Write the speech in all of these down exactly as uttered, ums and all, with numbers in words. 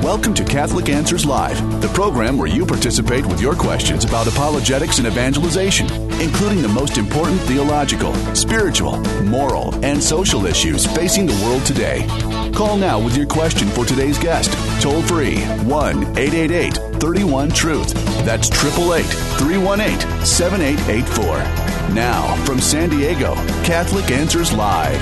Welcome to Catholic Answers Live, the program where you participate with your questions about apologetics and evangelization, including the most important theological, spiritual, moral, and social issues facing the world today. Call now with your question for today's guest. Toll free, one eight eight eight, three one, truth. That's eight eight eight, three one eight, seven eight eight four. Now, from San Diego, Catholic Answers Live.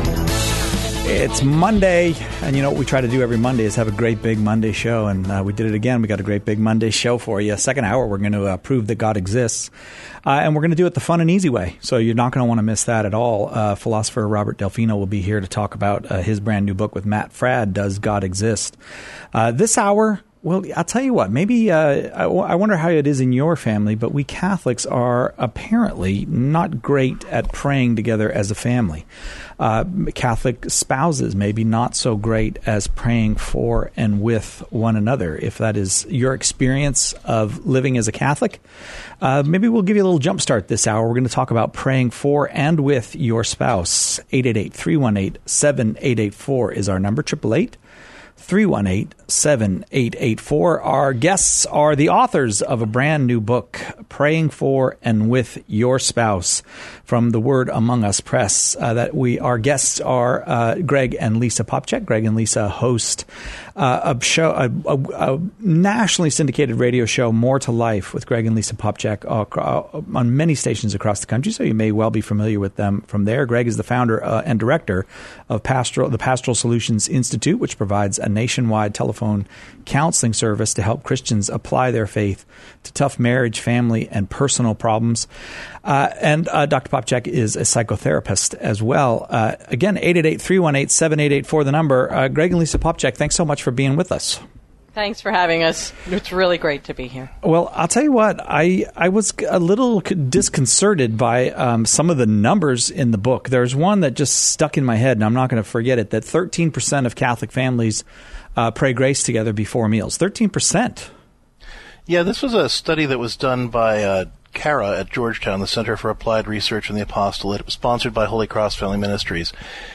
It's Monday, and you know what we try to do every Monday is have a great big Monday show, and uh, we did it again. We got a great big Monday show for you. Second hour, we're going to uh, prove that God exists, uh, and we're going to do it the fun and easy way, so you're not going to want to miss that at all. Uh, philosopher Robert Delfino will be here to talk about uh, his brand new book with Matt Fradd, Does God Exist? Uh, this hour... Well, I'll tell you what, maybe uh, I, I wonder how it is in your family, but we Catholics are apparently not great at praying together as a family. Uh, Catholic spouses maybe not so great as praying for and with one another. If that is your experience of living as a Catholic, uh, maybe we'll give you a little jump start this hour. We're going to talk about praying for and with your spouse. eight eight eight, three one eight, seven eight eight four is our number, eight eight eight, three one eight, seven eight eight four. Our guests are the authors of a brand new book, Praying for and with Your Spouse, from the Word Among Us Press. Uh, that we, our guests are uh, Greg and Lisa Popcak. Greg and Lisa host uh, a show, a, a, a nationally syndicated radio show, More to Life, with Greg and Lisa Popcak uh, on many stations across the country. So you may well be familiar with them from there. Greg is the founder uh, and director of Pastoral, the Pastoral Solutions Institute, which provides a nationwide telephone counseling service to help Christians apply their faith to tough marriage, family, and personal problems. Uh, and uh, Doctor Popcak is a psychotherapist as well. Uh, again, eight eight eight, three one eight, seven eight eight four, the number. Uh, Greg and Lisa Popcak, thanks so much for being with us. Thanks for having us. It's really great to be here. Well, I'll tell you what, I, I was a little disconcerted by um, some of the numbers in the book. There's one that just stuck in my head, and I'm not going to forget it, that thirteen percent of Catholic families uh, pray grace together before meals. thirteen percent. Yeah, this was a study that was done by uh, CARA at Georgetown, the Center for Applied Research in the Apostolate. It was sponsored by Holy Cross Family Ministries,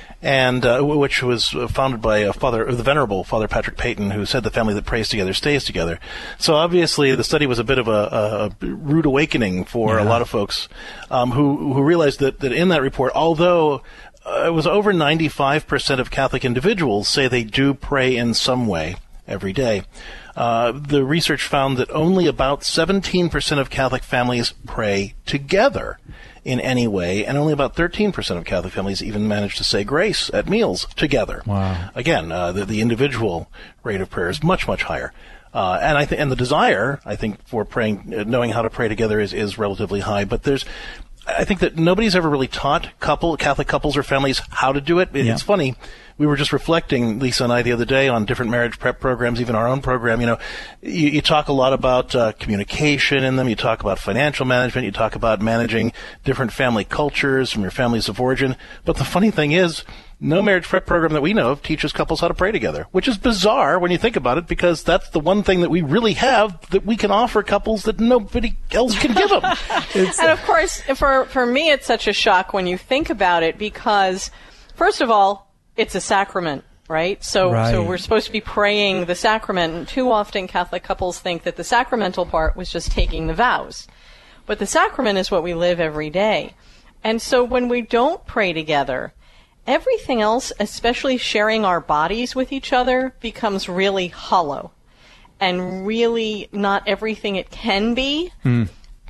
and uh, which was founded by uh, Father, the Venerable Father Patrick Peyton, who said the family that prays together stays together. So obviously the study was a bit of a, a rude awakening for yeah. a lot of folks um, who, who realized that, that in that report, although uh, it was over ninety-five percent of Catholic individuals say they do pray in some way every day, Uh, the research found that only about seventeen percent of Catholic families pray together in any way, and only about thirteen percent of Catholic families even manage to say grace at meals together. Wow. Again, uh, the, the individual rate of prayer is much, much higher. Uh, and I think, and the desire, I think, for praying, uh, knowing how to pray together is, is relatively high. But there's, I think that nobody's ever really taught couple, Catholic couples or families how to do it. it yeah. It's funny. We were just reflecting, Lisa and I, the other day on different marriage prep programs, even our own program. You know, you, you talk a lot about uh, communication in them. You talk about financial management. You talk about managing different family cultures from your families of origin. But the funny thing is, no marriage prep program that we know of teaches couples how to pray together, which is bizarre when you think about it, because that's the one thing that we really have that we can offer couples that nobody else can give them. And of course, for, for me, it's such a shock when you think about it, because, first of all, it's a sacrament, right? So, right. so we're supposed to be praying the sacrament, and too often Catholic couples think that the sacramental part was just taking the vows. But the sacrament is what we live every day. And so when we don't pray together, everything else, especially sharing our bodies with each other, becomes really hollow and really not everything it can be. Mm.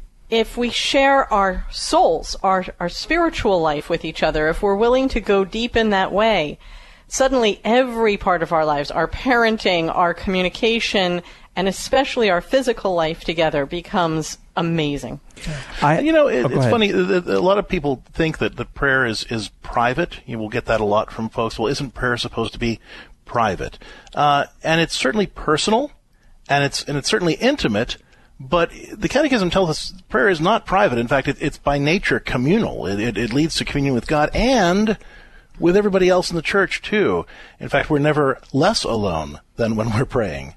If we share our souls, our, our spiritual life with each other, if we're willing to go deep in that way, suddenly every part of our lives, our parenting, our communication, and especially our physical life together becomes amazing. I, you know, it, oh, it's funny. A lot of people think that, that prayer is, is private. You will get that a lot from folks. Well, isn't prayer supposed to be private? Uh, and it's certainly personal, and it's and it's certainly intimate. But the Catechism tells us prayer is not private. In fact, it, it's by nature communal. It, it, it leads to communion with God and with everybody else in the church, too. In fact, we're never less alone than when we're praying.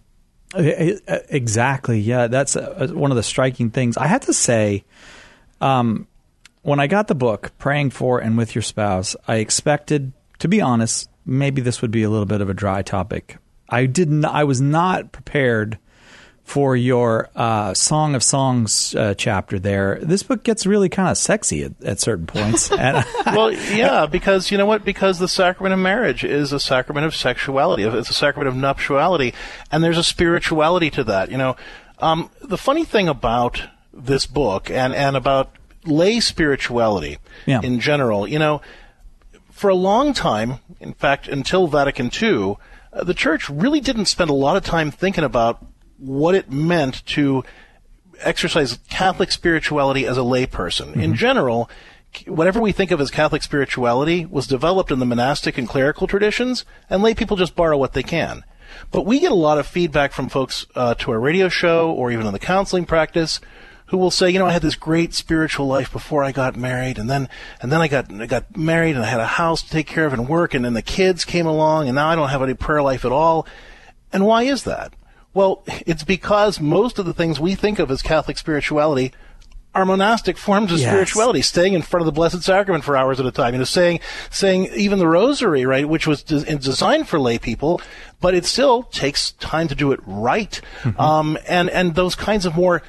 Exactly. Yeah, that's a, one of the striking things. I have to say, um, when I got the book, Praying for and with Your Spouse, I expected, to be honest, maybe this would be a little bit of a dry topic. I didn't. I was not prepared for your uh, Song of Songs uh, chapter there. This book gets really kind of sexy at, at certain points. And well, yeah, because you know what? Because the sacrament of marriage is a sacrament of sexuality. It's a sacrament of nuptiality, and there's a spirituality to that. You know, um, the funny thing about this book and, and about lay spirituality yeah. in general, you know, for a long time, in fact, until Vatican Two, uh, the Church really didn't spend a lot of time thinking about what it meant to exercise Catholic spirituality as a layperson. Mm-hmm. In general, whatever we think of as Catholic spirituality was developed in the monastic and clerical traditions, and lay people just borrow what they can. But we get a lot of feedback from folks uh, to our radio show or even in the counseling practice who will say, you know, I had this great spiritual life before I got married, and then and then I got I got married, and I had a house to take care of and work, and then the kids came along, and now I don't have any prayer life at all. And why is that? Well, it's because most of the things we think of as Catholic spirituality are monastic forms of yes. spirituality, staying in front of the Blessed Sacrament for hours at a time, you know, saying, saying even the Rosary, right, which was des- designed for lay people, but it still takes time to do it right. Mm-hmm. Um, and, and those kinds of more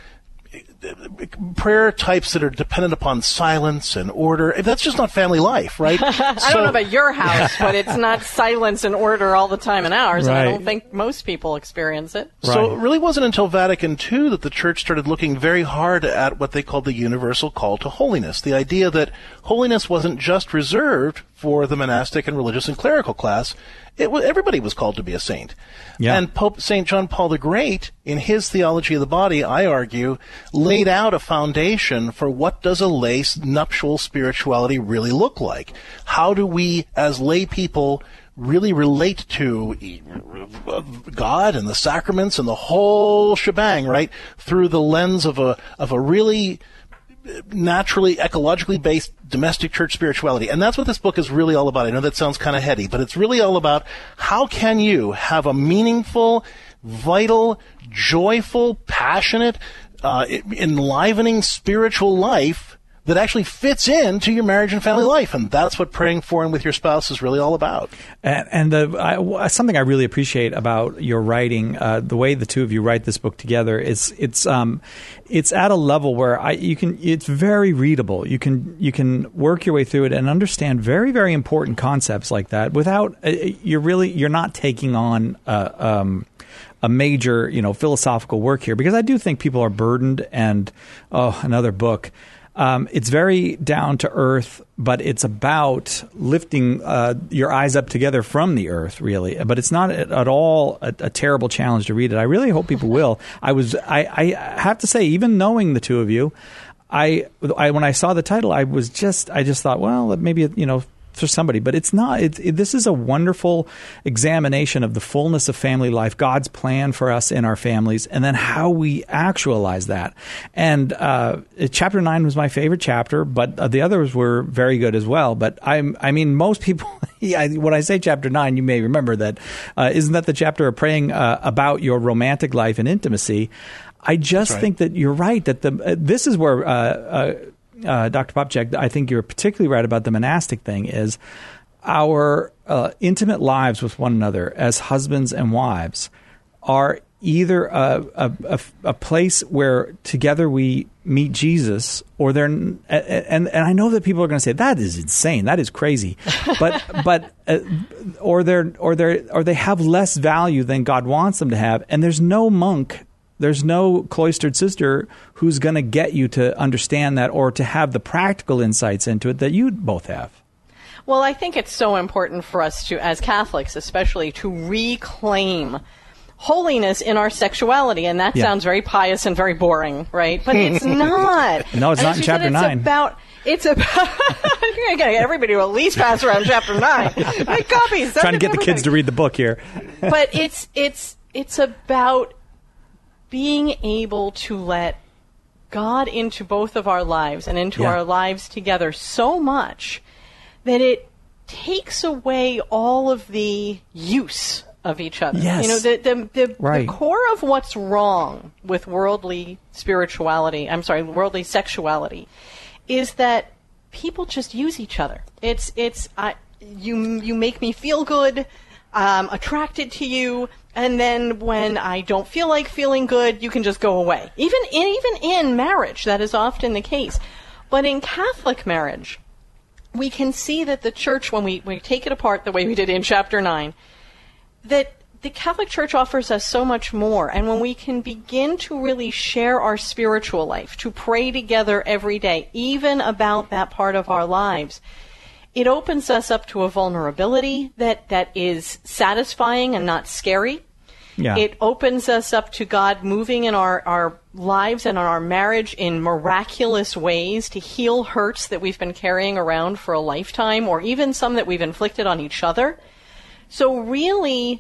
prayer types that are dependent upon silence and order. That's just not family life, right? I so, don't know about your house, but it's not silence and order all the time in ours, right. and I don't think most people experience it. So Right. it really wasn't until Vatican Two that the Church started looking very hard at what they called the universal call to holiness, the idea that holiness wasn't just reserved for the monastic and religious and clerical class. It was, everybody was called to be a saint. Yeah. And Pope Saint John Paul the Great, in his Theology of the Body, I argue, laid out a foundation for what does a lay nuptial spirituality really look like. How do we, as lay people, really relate to God and the sacraments and the whole shebang, right, through the lens of a of a really naturally, ecologically based domestic church spirituality. And that's what this book is really all about. I know that sounds kind of heady, but it's really all about how can you have a meaningful, vital, joyful, passionate, uh, enlivening spiritual life that actually fits into your marriage and family life. And that's what praying for and with your spouse is really all about. And, and the, I, something I really appreciate about your writing, uh, the way the two of you write this book together, is it's um, it's at a level where I you can it's very readable. You can you can work your way through it and understand very very important concepts like that without uh, you're really you're not taking on uh, um, a major you know philosophical work here, because I do think people are burdened and oh another book. Um, it's very down to earth, but it's about lifting uh, your eyes up together from the earth, really. But it's not at, at all a, a terrible challenge to read it. I really hope people will. I was, I, I have to say, even knowing the two of you, I, I when I saw the title, I was just, I just thought, well, maybe you know. for somebody, but it's not. It, it, this is a wonderful examination of the fullness of family life, God's plan for us in our families, and then how we actualize that. And uh, chapter nine was my favorite chapter, but uh, the others were very good as well. But I'm, I mean, most people, yeah, when I say chapter nine, you may remember that. Uh, isn't that the chapter of praying uh, about your romantic life and intimacy? I just right. think that you're right, that the uh, this is where uh, uh, Uh, Doctor Popcak, I think you're particularly right about the monastic thing, is our uh, intimate lives with one another as husbands and wives are either a, a, a, a place where together we meet Jesus, or they're and and, and I know that people are going to say that is insane, that is crazy, but but uh, or they're or they or they have less value than God wants them to have, and there's no monk. There's no cloistered sister who's going to get you to understand that or to have the practical insights into it that you both have. Well, I think it's so important for us to, as Catholics especially, to reclaim holiness in our sexuality. And that yeah. sounds very pious and very boring, right? But it's not. No, it's and not in chapter said, nine. It's about... It's about you're gonna get everybody to at least pass around chapter nine. Make copies. Trying to get the kids to read the book here. But it's it's it's about being able to let God into both of our lives and into yeah. our lives together so much that it takes away all of the use of each other. Yes. You know, the the, the, right. the core of what's wrong with worldly spirituality, I'm sorry, worldly sexuality, is that people just use each other. It's it's I you you make me feel good. I'm attracted to you. And then when I don't feel like feeling good, you can just go away. Even in, even in marriage, that is often the case. But in Catholic marriage, we can see that the church, when we, we take it apart the way we did in chapter nine, that the Catholic Church offers us so much more. And when we can begin to really share our spiritual life, to pray together every day, even about that part of our lives, it opens us up to a vulnerability that, that is satisfying and not scary. Yeah. It opens us up to God moving in our, our lives and our marriage in miraculous ways to heal hurts that we've been carrying around for a lifetime, or even some that we've inflicted on each other. So really,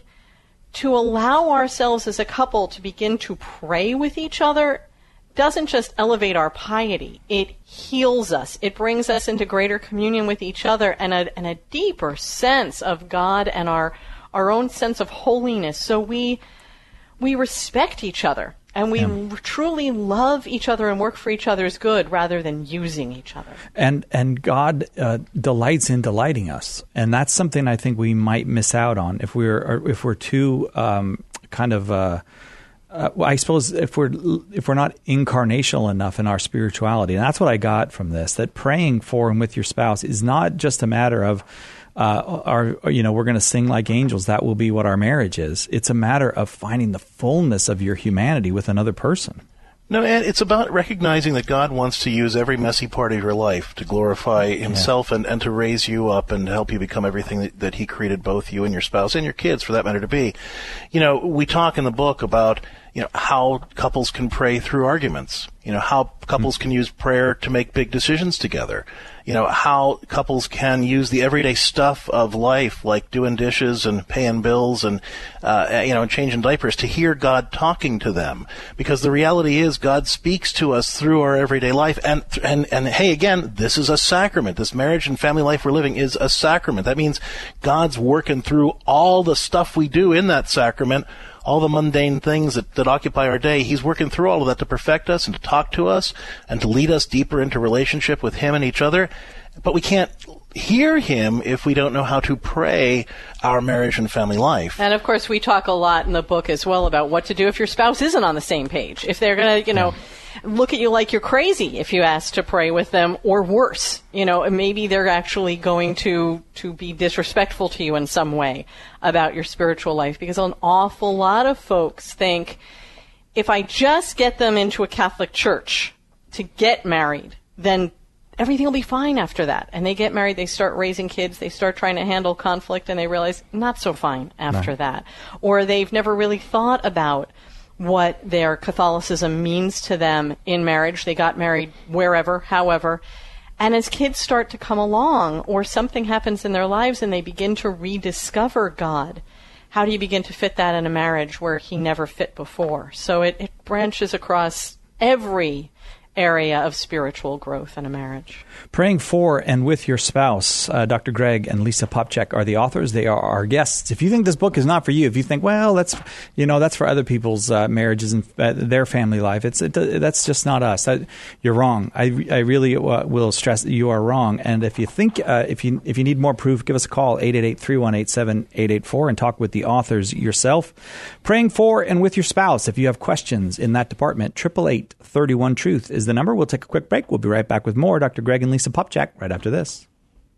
to allow ourselves as a couple to begin to pray with each other doesn't just elevate our piety. It heals us. It brings us into greater communion with each other and a, and a deeper sense of God and our our own sense of holiness. So we we respect each other, and we yeah. truly love each other and work for each other's good rather than using each other. And and God uh, delights in delighting us, and that's something I think we might miss out on if we're if we're too um, kind of. Uh, Uh, well, I suppose if we're if we're not incarnational enough in our spirituality, and that's what I got from this, that praying for and with your spouse is not just a matter of uh, our, you know, we're going to sing like angels. That will be what our marriage is. It's a matter of finding the fullness of your humanity with another person. No, and it's about recognizing that God wants to use every messy part of your life to glorify himself yeah. and, and to raise you up and help you become everything that, that he created both you and your spouse and your kids, for that matter, to be. You know, we talk in the book about, you know, how couples can pray through arguments, you know, how couples mm-hmm. can use prayer to make big decisions together, you know, how couples can use the everyday stuff of life, like doing dishes and paying bills and, uh, you know, changing diapers, to hear God talking to them. Because the reality is God speaks to us through our everyday life. And, and, and hey, again, this is a sacrament. This marriage and family life we're living is a sacrament. That means God's working through all the stuff we do in that sacrament, all the mundane things that, that occupy our day. He's working through all of that to perfect us and to talk to us and to lead us deeper into relationship with him and each other. But we can't hear him if we don't know how to pray our marriage and family life. And of course, we talk a lot in the book as well about what to do if your spouse isn't on the same page. If they're going to, you know, look at you like you're crazy if you ask to pray with them, or worse, you know, maybe they're actually going to, to be disrespectful to you in some way about your spiritual life. Because an awful lot of folks think, if I just get them into a Catholic church to get married, then everything will be fine after that. And they get married, they start raising kids, they start trying to handle conflict, and they realize not so fine after no. that. Or they've never really thought about what their Catholicism means to them in marriage. They got married wherever, however. And as kids start to come along, or something happens in their lives and they begin to rediscover God, how do you begin to fit that in a marriage where he never fit before? So it, it branches across every area of spiritual growth in a marriage. Praying for and with your spouse. Uh, Doctor Greg and Lisa Popcak are the authors. They are our guests. If you think this book is not for you, if you think, well, that's, you know, that's for other people's uh, marriages and uh, their family life, it's it, that's just not us. That, you're wrong. I, I really uh, will stress that you are wrong. And if you think uh, if you if you need more proof, give us a call, eight eight eight, three one eight, seven eight eight four, and talk with the authors yourself. Praying for and with your spouse. If you have questions in that department, eight eight eight, three one, truth is the number. We'll take a quick break. We'll be right back with more Doctor Greg and Lisa Popcak right after this.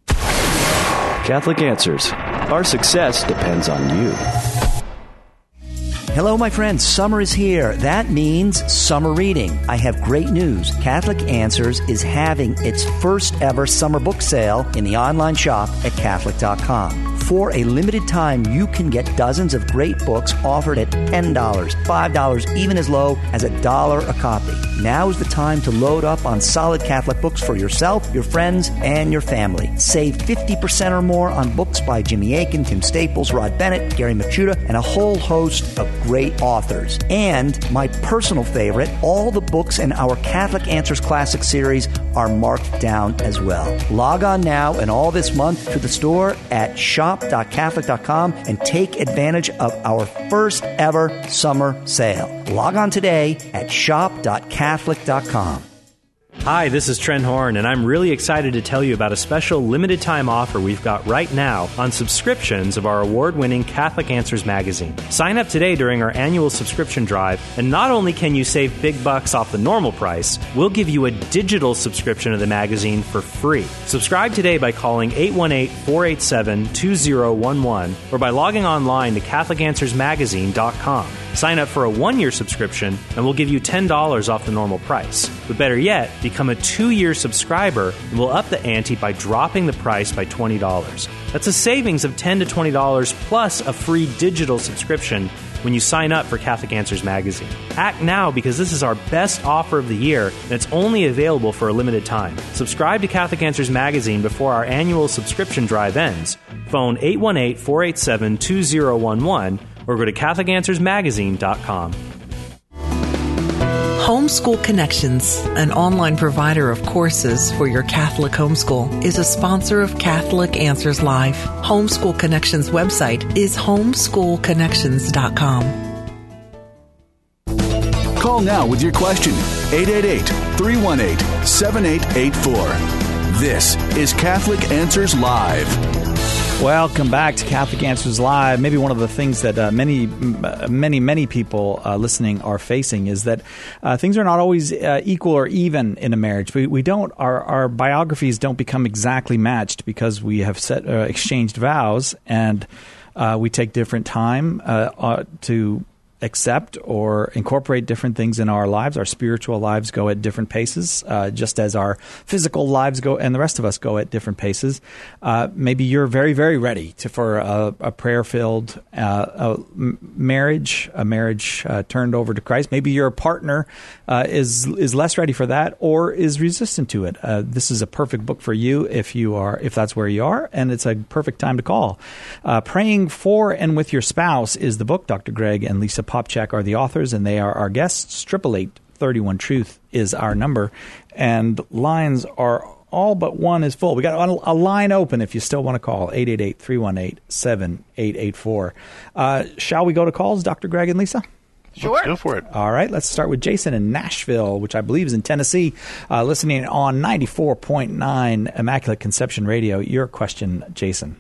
Catholic Answers. Our success depends on you. Hello, my friends. Summer is here. That means summer reading. I have great news. Catholic Answers is having its first ever summer book sale in the online shop at Catholic dot com. For a limited time, you can get dozens of great books offered at ten dollars, five dollars, even as low as a dollar a copy. Now is the time to load up on solid Catholic books for yourself, your friends, and your family. Save fifty percent or more on books by Jimmy Akin, Tim Staples, Rod Bennett, Gary Machuda, and a whole host of great authors. And my personal favorite, all the books in our Catholic Answers Classic series are marked down as well. Log on now and all this month to the store at shop dot catholic dot com and take advantage of our first ever summer sale. Log on today at shop dot catholic dot com. Hi, this is Trent Horn, and I'm really excited to tell you about a special limited-time offer we've got right now on subscriptions of our award-winning Catholic Answers magazine. Sign up today during our annual subscription drive, and not only can you save big bucks off the normal price, we'll give you a digital subscription of the magazine for free. Subscribe today by calling eight one eight, four eight seven, two zero one one or by logging online to Catholic Answers Magazine dot com. Sign up for a one-year subscription, and we'll give you ten dollars off the normal price. But better yet, become a two-year subscriber, and we'll up the ante by dropping the price by twenty dollars. That's a savings of ten to twenty dollars plus a free digital subscription when you sign up for Catholic Answers Magazine. Act now, because this is our best offer of the year, and it's only available for a limited time. Subscribe to Catholic Answers Magazine before our annual subscription drive ends. Phone eight one eight, four eight seven, two zero one one or go to Catholic Answers Magazine dot com. Homeschool Connections, an online provider of courses for your Catholic homeschool, is a sponsor of Catholic Answers Live. Homeschool Connections website is homeschool connections dot com. Call now with your question, eight eight eight, three one eight, seven eight eight four. This is Catholic Answers Live. Welcome back to Catholic Answers Live. Maybe one of the things that uh, many, many, many people uh, listening are facing is that uh, things are not always uh, equal or even in a marriage. We, we don't our, our biographies don't become exactly matched because we have set uh, exchanged vows, and uh, we take different time uh, uh, to accept or incorporate different things in our lives. Our spiritual lives go at different paces, uh, just as our physical lives go, and the rest of us go at different paces. Uh, maybe you're very, very ready to, for a, a prayer-filled uh, a marriage, a marriage uh, turned over to Christ. Maybe your partner uh, is is less ready for that or is resistant to it. Uh, this is a perfect book for you if you are, if that's where you are, and it's a perfect time to call. Uh, Praying for and with Your Spouse is the book. Doctor Greg and Lisa Popchak are the authors, and they are our guests. Triple eight thirty one truth is our number, and lines are all but one is full. We got a, a line open if you still want to call, eight eight eight, three one eight, seven eight eight four. Uh, shall we go to calls, Doctor Greg and Lisa? Sure. Let's go for it. All right, let's start with Jason in Nashville, which I believe is in Tennessee, uh, listening on ninety-four point nine Immaculate Conception Radio. Your question, Jason.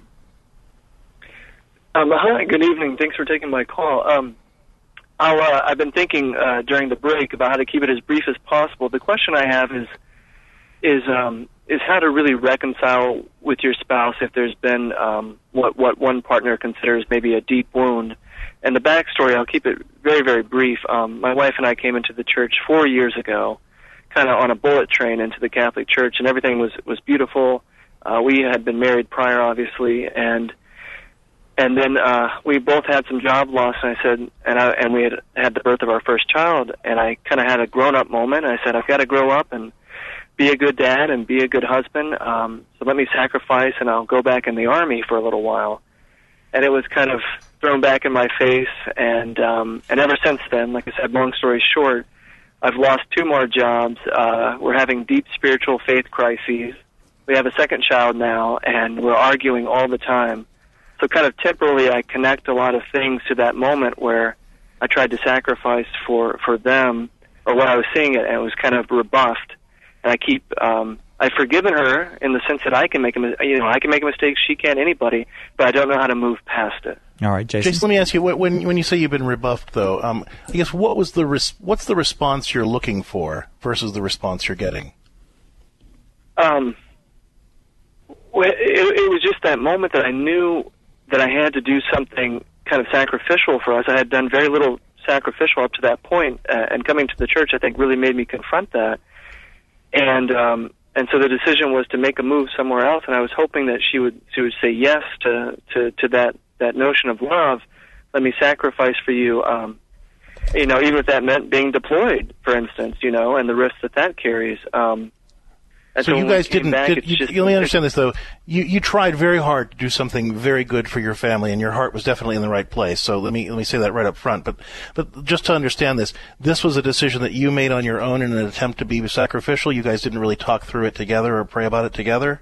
Um, hi, good evening. Thanks for taking my call. Um, I'll, uh, I've been thinking uh, during the break about how to keep it as brief as possible. The question I have is is um, is how to really reconcile with your spouse if there's been um, what what one partner considers maybe a deep wound. And the backstory, I'll keep it very, very brief. Um, my wife and I came into the church four years ago, kind of on a bullet train into the Catholic Church, and everything was was beautiful. Uh, we had been married prior, obviously, and And then uh, we both had some job loss, and I said, and I, and we had had the birth of our first child, and I kind of had a grown-up moment. I said, I've got to grow up and be a good dad and be a good husband. Um, so let me sacrifice, and I'll go back in the Army for a little while. And it was kind of thrown back in my face, and um, and ever since then, like I said, long story short, I've lost two more jobs. Uh, we're having deep spiritual faith crises. We have a second child now, and we're arguing all the time. So kind of temporarily, I connect a lot of things to that moment where I tried to sacrifice for, for them, or when I was seeing it, and it was kind of rebuffed. And I keep, um, I've forgiven her in the sense that I can make a, you know, I can make a mistake, she can't, anybody, but I don't know how to move past it. All right, Jason. Jason, let me ask you, when when you say you've been rebuffed, though, um, I guess what was the res- what's the response you're looking for versus the response you're getting? Um, well, it, it was just that moment that I knew that I had to do something kind of sacrificial for us. I had done very little sacrificial up to that point, uh, and coming to the church, I think, really made me confront that. And um, and so the decision was to make a move somewhere else, and I was hoping that she would she would say yes to to, to that, that notion of love. Let me sacrifice for you, um, you know, even if that meant being deployed, for instance, you know, and the risk that that carries. Um, And so, so you guys didn't, back, did, you, just, you let me understand this, though. You, you tried very hard to do something very good for your family, and your heart was definitely in the right place. So let me let me say that right up front. But but just to understand this, this was a decision that you made on your own in an attempt to be sacrificial? You guys didn't really talk through it together or pray about it together?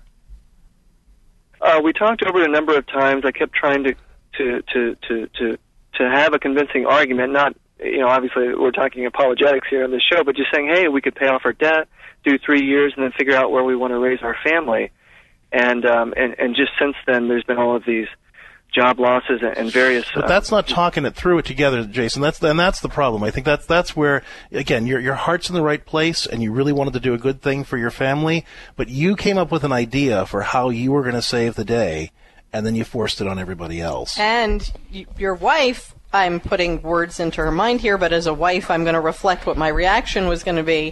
Uh, we talked over it a number of times. I kept trying to to to to to, to have a convincing argument, not you know, obviously we're talking apologetics here on this show, but just saying, hey, we could pay off our debt, do three years, and then figure out where we want to raise our family. And um, and and just since then, there's been all of these job losses and various. But uh, that's not talking it through it together, Jason. That's and that's the problem. I think that's that's where again your your heart's in the right place, and you really wanted to do a good thing for your family, but you came up with an idea for how you were going to save the day, and then you forced it on everybody else. And y- your wife, I'm putting words into her mind here, but as a wife, I'm going to reflect what my reaction was going to be.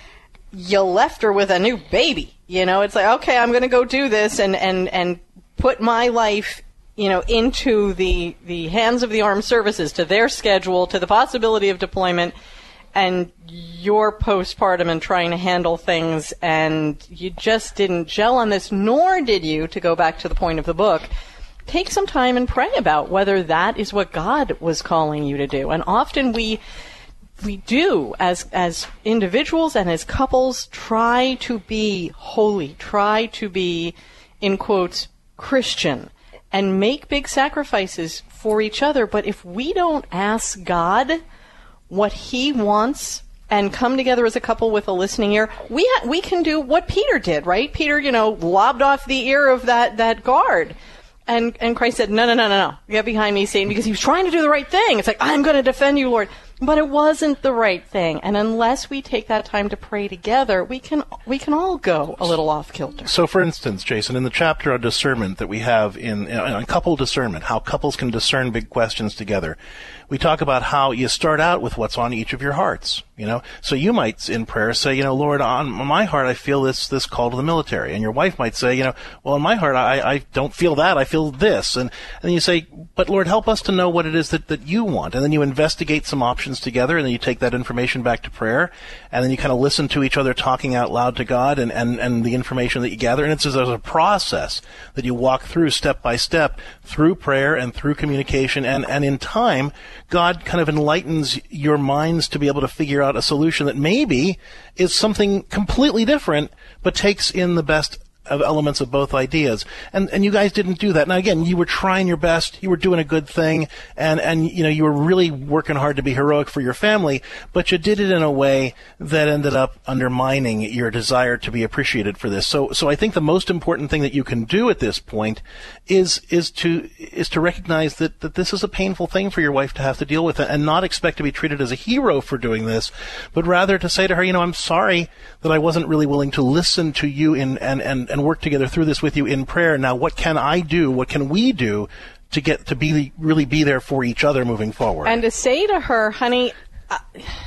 You left her with a new baby. You know, it's like, okay, I'm going to go do this and and and put my life, you know, into the the hands of the armed services, to their schedule, to the possibility of deployment, and you're postpartum and trying to handle things, and you just didn't gel on this, nor did you, to go back to the point of the book, take some time and pray about whether that is what God was calling you to do. And often we we do, as as individuals and as couples, try to be holy, try to be, in quotes, Christian, and make big sacrifices for each other. But if we don't ask God what he wants and come together as a couple with a listening ear, we ha- we can do what Peter did, right? Peter, you know, lobbed off the ear of that, that guard. And and Christ said, no, no, no, no, no. Get behind me, Satan, because he was trying to do the right thing. It's like, I'm going to defend you, Lord. But it wasn't the right thing. And unless we take that time to pray together, we can we can all go a little off kilter. So, for instance, Jason, in the chapter on discernment that we have in, in on couple discernment, how couples can discern big questions together, we talk about how you start out with what's on each of your hearts. You know, so you might in prayer say, you know, Lord, on my heart I feel this this call to the military, and your wife might say, you know, well, in my heart I, I don't feel that, I feel this, and and then you say, but Lord, help us to know what it is that, that you want, and then you investigate some options together, and then you take that information back to prayer, and then you kind of listen to each other talking out loud to God, and and and the information that you gather, and it's as a process that you walk through step by step through prayer and through communication, and and in time, God kind of enlightens your minds to be able to figure out a solution that maybe is something completely different, but takes in the best of elements of both ideas. And and you guys didn't do that. Now again, you were trying your best, you were doing a good thing, and, and you know, you were really working hard to be heroic for your family, but you did it in a way that ended up undermining your desire to be appreciated for this. So so I think the most important thing that you can do at this point is is to is to recognize that, that this is a painful thing for your wife to have to deal with, and not expect to be treated as a hero for doing this, but rather to say to her, you know, I'm sorry that I wasn't really willing to listen to you in and, and and work together through this with you in prayer. Now, what can I do? What can we do to get to be really be there for each other moving forward? And to say to her, honey, I,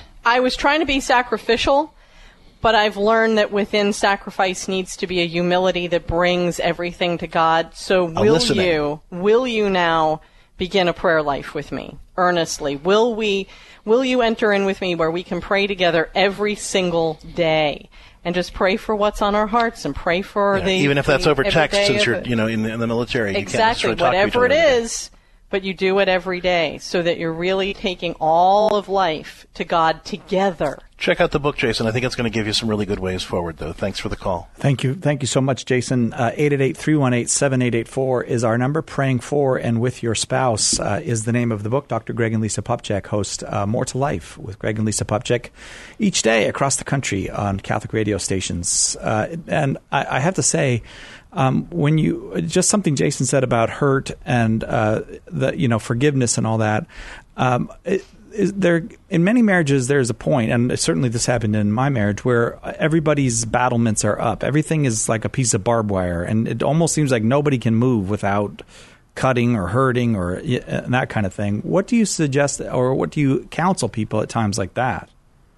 I was trying to be sacrificial, but I've learned that within sacrifice needs to be a humility that brings everything to God. So will you, will you now begin a prayer life with me earnestly? Will we, will you enter in with me where we can pray together every single day? And just pray for what's on our hearts, and pray for yeah, the even if that's the over text, since you're it. you know in the, in the military. You exactly, can't talk whatever to each it other is, but you do it every day, so that you're really taking all of life to God together. Check out the book, Jason. I think it's going to give you some really good ways forward, though. Thanks for the call. Thank you. Thank you so much, Jason. Uh, eight eight eight, three one eight, seven eight eight four is our number. Praying for and with your spouse uh, is the name of the book. Doctor Greg and Lisa Popcak host uh, More to Life with Greg and Lisa Popcak each day across the country on Catholic radio stations. Uh, and I, I have to say, um, when you just something Jason said about hurt and uh, the you know forgiveness and all that. Um, it, Is there in many marriages there's a point, and certainly this happened in my marriage, where everybody's battlements are up. Everything is like a piece of barbed wire, and it almost seems like nobody can move without cutting or hurting or and that kind of thing. What do you suggest, or what do you counsel people at times like that?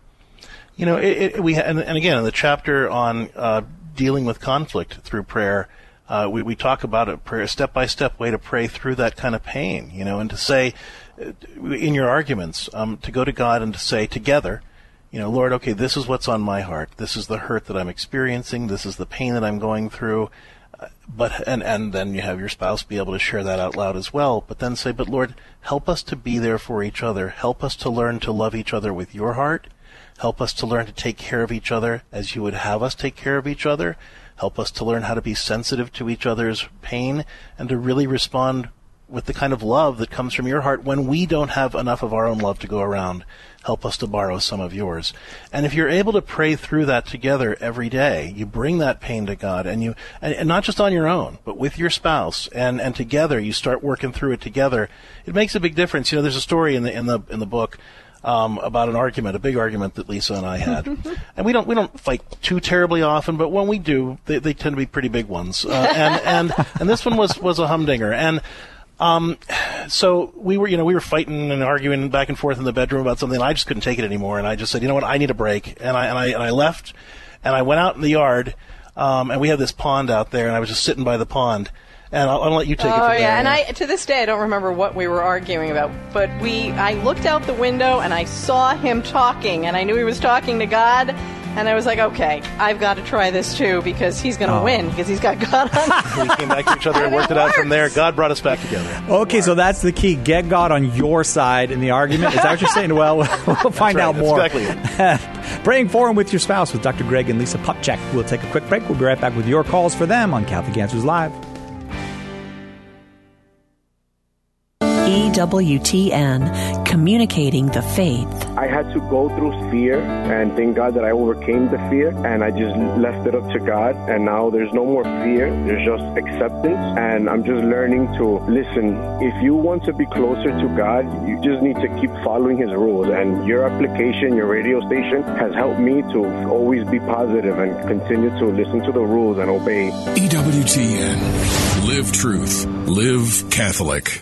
You know, it, it, we and, and again in the chapter on uh, dealing with conflict through prayer, uh, we, we talk about a prayer, step by step way to pray through that kind of pain. You know, and to say, in your arguments, um, to go to God and to say together, you know, Lord, okay, this is what's on my heart. This is the hurt that I'm experiencing. This is the pain that I'm going through. Uh, but and and then you have your spouse be able to share that out loud as well. But then say, but Lord, help us to be there for each other. Help us to learn to love each other with your heart. Help us to learn to take care of each other as you would have us take care of each other. Help us to learn how to be sensitive to each other's pain and to really respond with the kind of love that comes from your heart when we don't have enough of our own love to go around. Help us to borrow some of yours. And if you're able to pray through that together every day, you bring that pain to God, and you, and, and not just on your own, but with your spouse, and, and together you start working through it together. It makes a big difference. You know, there's a story in the in the in the book um, about an argument, a big argument that Lisa and I had, and we don't we don't fight too terribly often, but when we do, they, they tend to be pretty big ones. Uh, and and and this one was was a humdinger, and. Um, so we were, you know, we were fighting and arguing back and forth in the bedroom about something, and I just couldn't take it anymore, and I just said, you know what, I need a break, and I, and I, and I left, and I went out in the yard, um, and we had this pond out there, and I was just sitting by the pond, and I'll, I'll let you take oh, it from there. there. Oh, yeah, and I, to this day, I don't remember what we were arguing about, but we, I looked out the window, and I saw him talking, and I knew he was talking to God. And I was like, okay, I've got to try this too, because he's going to oh. win, because he's got God on. We came back to each other and, and worked it, it out from there. God brought us back together. Okay, so that's the key. Get God on your side in the argument. Is that what you're saying? Well, we'll find right. out more. That's exactly it. Praying for and with your spouse with Doctor Greg and Lisa Popcak. We'll take a quick break. We'll be right back with your calls for them on Catholic Answers Live. E W T N, communicating the faith. I had to go through fear, and thank God that I overcame the fear, and I just left it up to God, and now there's no more fear, there's just acceptance, and I'm just learning to listen. If you want to be closer to God, you just need to keep following His rules, and your application, your radio station, has helped me to always be positive and continue to listen to the rules and obey. E W T N. Live truth. Live Catholic.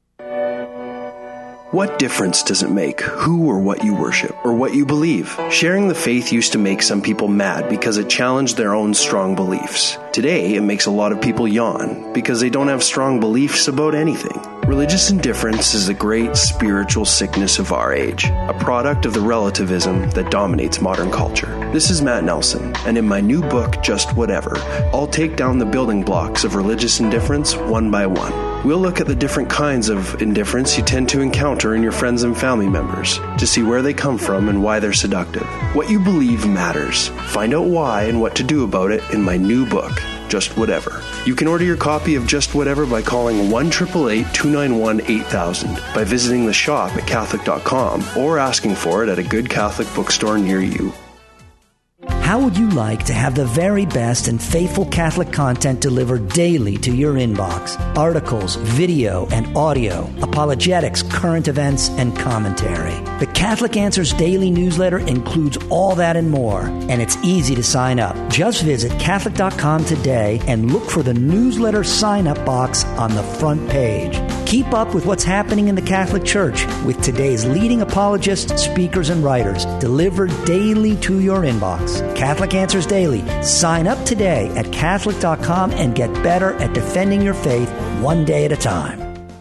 What difference does it make who or what you worship or what you believe? Sharing the faith used to make some people mad because it challenged their own strong beliefs. Today, it makes a lot of people yawn because they don't have strong beliefs about anything. Religious indifference is a great spiritual sickness of our age, a product of the relativism that dominates modern culture. This is Matt Nelson, and in my new book, Just Whatever, I'll take down the building blocks of religious indifference one by one. We'll look at the different kinds of indifference you tend to encounter in your friends and family members to see where they come from and why they're seductive. What you believe matters. Find out why and what to do about it in my new book, Just Whatever. You can order your copy of Just Whatever by calling one eight eight eight, two nine one, eight thousand, by visiting the shop at Catholic dot com, or asking for it at a good Catholic bookstore near you. How would you like to have the very best and faithful Catholic content delivered daily to your inbox? Articles, video, and audio, apologetics, current events, and commentary. The Catholic Answers Daily newsletter includes all that and more, and it's easy to sign up. Just visit Catholic dot com today and look for the newsletter sign-up box on the front page. Keep up with what's happening in the Catholic Church with today's leading apologists, speakers, and writers, delivered daily to your inbox. Catholic Answers Daily. Sign up today at Catholic dot com and get better at defending your faith one day at a time.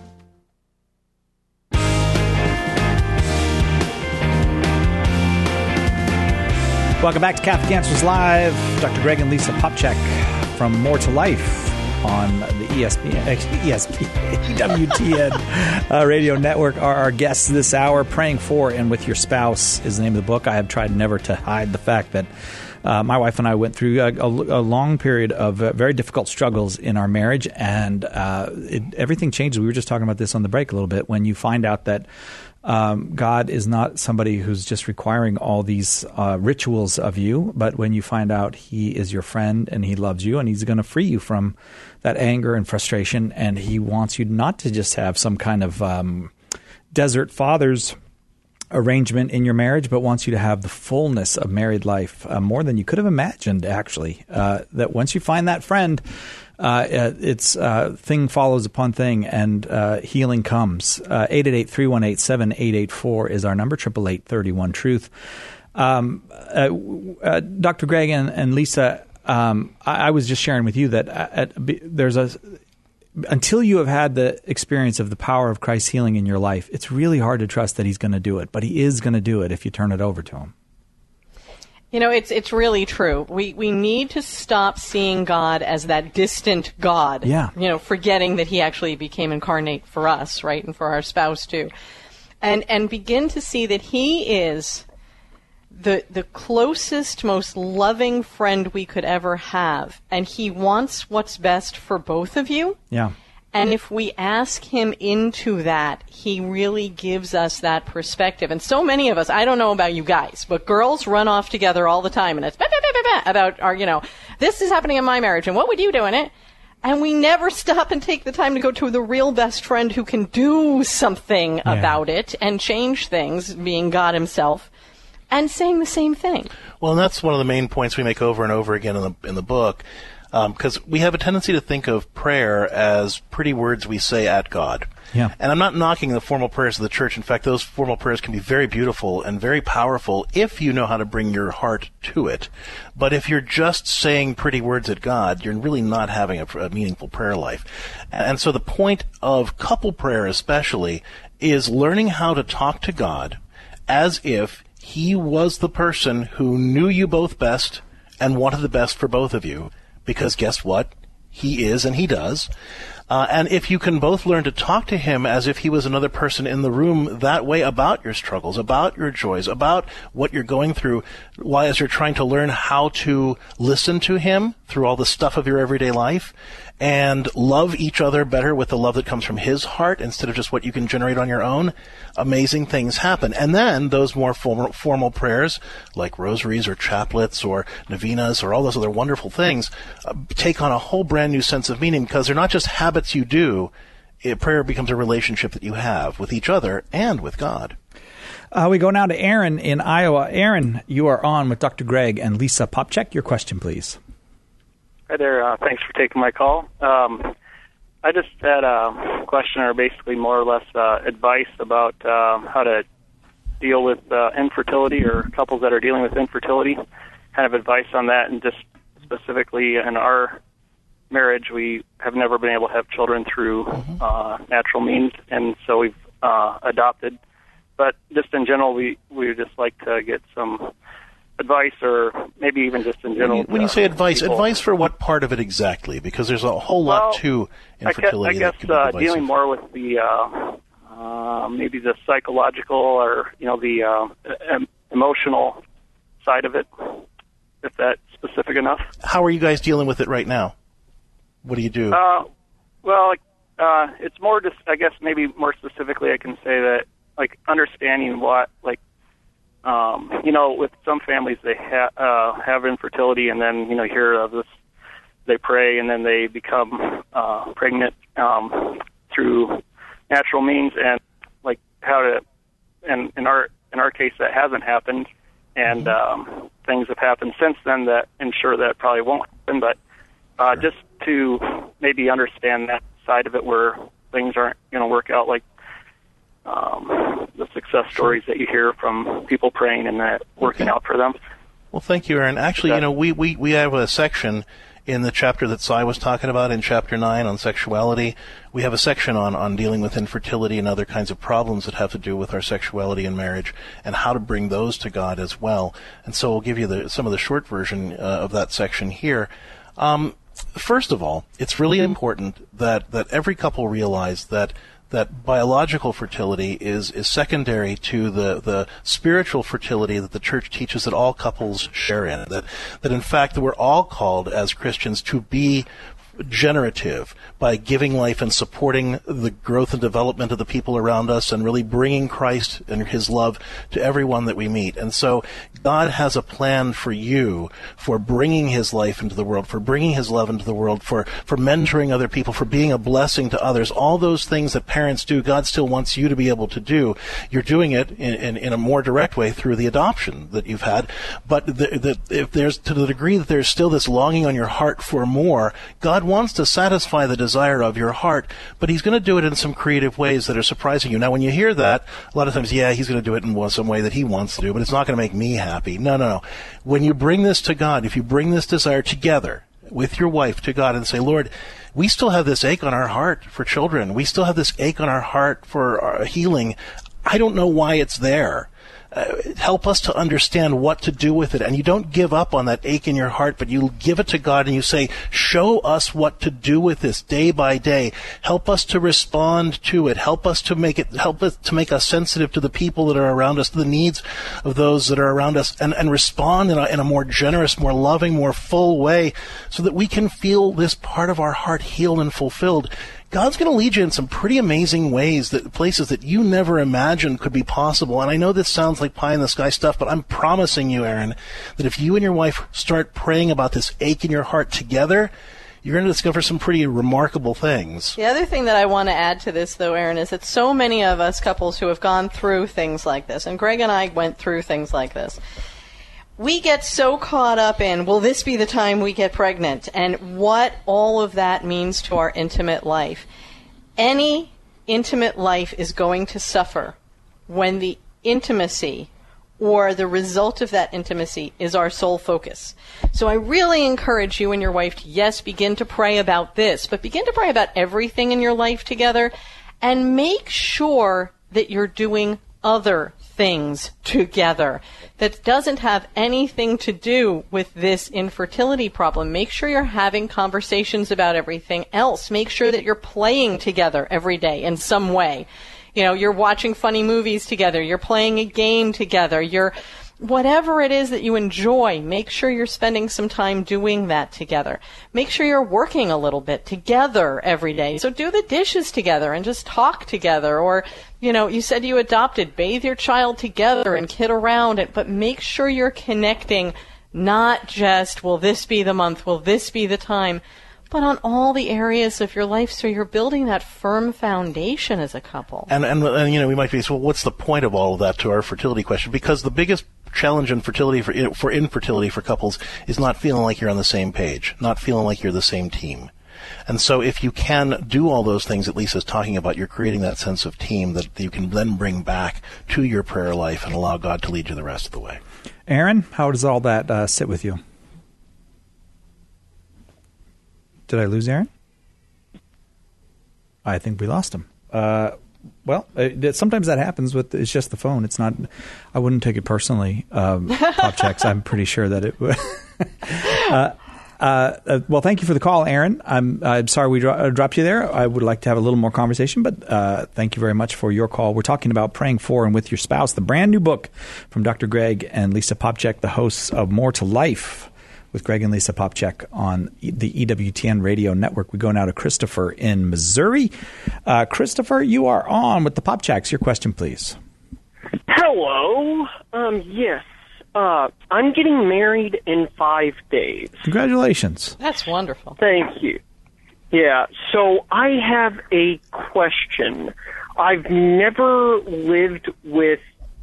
Welcome back to Catholic Answers Live. Doctor Greg and Lisa Popcak from More to Life on the E S P N, E S P N, E W T N uh, radio network are our guests this hour. Praying for and with your spouse is the name of the book. I have tried never to hide the fact that uh, my wife and I went through a, a, a long period of uh, very difficult struggles in our marriage, and uh, it, everything changes. We were just talking about this on the break a little bit. When you find out that Um, God is not somebody who's just requiring all these uh, rituals of you, but when you find out He is your friend and He loves you and He's going to free you from that anger and frustration, and He wants you not to just have some kind of um, desert father's arrangement in your marriage, but wants you to have the fullness of married life, uh, more than you could have imagined, actually. Uh, that once you find that friend, Uh, it's uh, thing follows upon thing, and uh, healing comes. Uh, eight eight eight, three one eight, seven eight eight four is our number, eight eight eight, three one, truth. Um, uh, uh, Doctor Greg and, and Lisa, um, I, I was just sharing with you that at, there's a until you have had the experience of the power of Christ's healing in your life, it's really hard to trust that He's going to do it, but He is going to do it if you turn it over to Him. You know, it's it's really true. We we need to stop seeing God as that distant God. Yeah. You know, forgetting that He actually became incarnate for us, right, and for our spouse too, and and begin to see that He is the the closest, most loving friend we could ever have, and He wants what's best for both of you. Yeah. And if we ask him into that, he really gives us that perspective. And so many of us, I don't know about you guys, but girls run off together all the time, and it's bah, bah, bah, bah, bah, about, our, you know, this is happening in my marriage, and what would you do in it? And we never stop and take the time to go to the real best friend who can do something yeah. about it and change things, being God himself, and saying the same thing. Well, and that's one of the main points we make over and over again in the in the book. Because um, we have a tendency to think of prayer as pretty words we say at God. Yeah. And I'm not knocking the formal prayers of the church. In fact, those formal prayers can be very beautiful and very powerful if you know how to bring your heart to it. But if you're just saying pretty words at God, you're really not having a, a meaningful prayer life. And so the point of couple prayer especially is learning how to talk to God as if he was the person who knew you both best and wanted the best for both of you. Because guess what? He is, and he does. Uh, and if you can both learn to talk to him as if he was another person in the room that way about your struggles, about your joys, about what you're going through, while as you're trying to learn how to listen to him through all the stuff of your everyday life, and love each other better with the love that comes from his heart instead of just what you can generate on your own, amazing things happen. And then those more formal, formal prayers, like rosaries or chaplets or novenas or all those other wonderful things, uh, take on a whole brand new sense of meaning because they're not just habits you do. It, prayer becomes a relationship that you have with each other and with God. Uh, we go now to Aaron in Iowa. Aaron, you are on with Doctor Greg and Lisa Popcak. Your question, please. Hi there. Uh, thanks for taking my call. Um, I just had a question, or basically more or less uh, advice about uh, how to deal with uh, infertility, or couples that are dealing with infertility. Kind of advice on that, and just specifically in our marriage, we have never been able to have children through mm-hmm. uh, natural means, and so we've uh, adopted. But just in general, we we would just like to get some advice, or maybe even just in general. When you, when you say advice, people. advice for what part of it exactly? Because there's a whole well, lot to infertility. I guess, I guess uh, dealing more with the uh, uh, maybe the psychological, or you know, the uh, em- emotional side of it, if that's specific enough. How are you guys dealing with it right now? What do you do? Uh, well, uh, it's more just, I guess, maybe more specifically, I can say that, like, understanding what, like, Um, you know, with some families, they ha- uh, have infertility, and then, you know, hear of this, they pray, and then they become uh, pregnant um, through natural means, and like how to, and in our in our case, that hasn't happened, and um, things have happened since then that ensure that probably won't happen. But uh, sure. just to maybe understand that side of it, where things aren't going to work out like. Um, the success stories that you hear from people praying and that working okay. out for them. Well, thank you, Aaron. Actually, you know, we, we, we have a section in the chapter that Cy was talking about in chapter nine on sexuality. We have a section on, on dealing with infertility and other kinds of problems that have to do with our sexuality and marriage, and how to bring those to God as well. And so we'll give you the, some of the short version uh, of that section here. Um, first of all, it's really mm-hmm. important that, that every couple realize that that biological fertility is, is secondary to the, the spiritual fertility that the church teaches that all couples share in. That, that in fact, we're all called as Christians to be generative by giving life and supporting the growth and development of the people around us, and really bringing Christ and his love to everyone that we meet. And so God has a plan for you for bringing his life into the world, for bringing his love into the world, for, for mentoring other people, for being a blessing to others. All those things that parents do, God still wants you to be able to do. You're doing it in, in, in a more direct way through the adoption that you've had. But the, the, if there's, to the degree that there's still this longing on your heart for more, God wants to satisfy the desire of your heart, but he's going to do it in some creative ways that are surprising you. Now, when you hear that, a lot of times, yeah, he's going to do it in some way that he wants to do, but it's not going to make me happy. No, no, no. When you bring this to God, if you bring this desire together with your wife to God and say, Lord, we still have this ache on our heart for children. We still have this ache on our heart for our healing. I don't know why it's there. Uh, help us to understand what to do with it. And you don't give up on that ache in your heart, but you give it to God and you say, show us what to do with this day by day. Help us to respond to it. Help us to make it, help us to make us sensitive to the people that are around us, to the needs of those that are around us, and, and respond in a, in a more generous, more loving, more full way, so that we can feel this part of our heart healed and fulfilled. God's going to lead you in some pretty amazing ways, that places that you never imagined could be possible. And I know this sounds like pie-in-the-sky stuff, but I'm promising you, Aaron, that if you and your wife start praying about this ache in your heart together, you're going to discover some pretty remarkable things. The other thing that I want to add to this, though, Aaron, is that so many of us couples who have gone through things like this, and Greg and I went through things like this, we get so caught up in, will this be the time we get pregnant, and what all of that means to our intimate life. Any intimate life is going to suffer when the intimacy or the result of that intimacy is our sole focus. So I really encourage you and your wife to, yes, begin to pray about this, but begin to pray about everything in your life together, and make sure that you're doing other things together that doesn't have anything to do with this infertility problem. Make sure you're having conversations about everything else. Make sure that you're playing together every day in some way. You know, you're watching funny movies together, you're playing a game together, you're whatever it is that you enjoy, make sure you're spending some time doing that together. Make sure you're working a little bit together every day. So do the dishes together and just talk together. Or, you know, you said you adopted, bathe your child together and kid around it, but make sure you're connecting, not just, will this be the month, will this be the time, but on all the areas of your life, so you're building that firm foundation as a couple. And, and, and you know, we might be, so what's the point of all of that to our fertility question? Because the biggest challenge in fertility for, for infertility for couples is not feeling like you're on the same page, not feeling like you're the same team. And so if you can do all those things that Lisa's talking about, you're creating that sense of team that you can then bring back to your prayer life and allow God to lead you the rest of the way. Aaron, how does all that uh, sit with you? Did I lose Aaron? I think we lost him. Uh, well, it, sometimes that happens with, it's just the phone. It's not, I wouldn't take it personally. Um, pop checks, I'm pretty sure that it would. uh, uh, uh, well, thank you for the call, Aaron. I'm, I'm sorry we dro- uh, dropped you there. I would like to have a little more conversation, but uh, thank you very much for your call. We're talking about praying for and with your spouse, the brand new book from Doctor Greg and Lisa Popcak, the hosts of More to Life, with Greg and Lisa Popcak on the E W T N radio network. We go now to Christopher in Missouri. Uh, Christopher, you are on with the Popchaks. Your question, please. Hello. Um, yes. Uh, I'm getting married in five days. Congratulations. That's wonderful. Thank you. Yeah, so I have a question. I've never lived with